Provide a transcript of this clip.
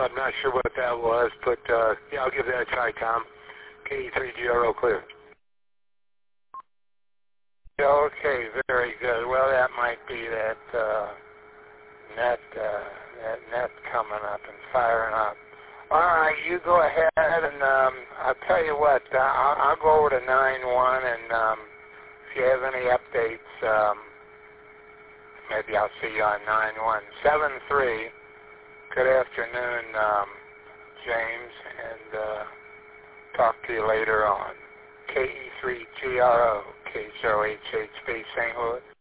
I'm not sure what that was, but yeah, I'll give that a try, Tom. KE3GRO clear. Okay, very good. Well, that might be that net coming up and firing up. All right, you go ahead, and I'll tell you what. I'll go over to 9-1, and if you have any updates, maybe I'll see you on 9-1. 7-3. Good afternoon, James, and talk to you later on. KE3GRO, KHOHHB, St. Louis.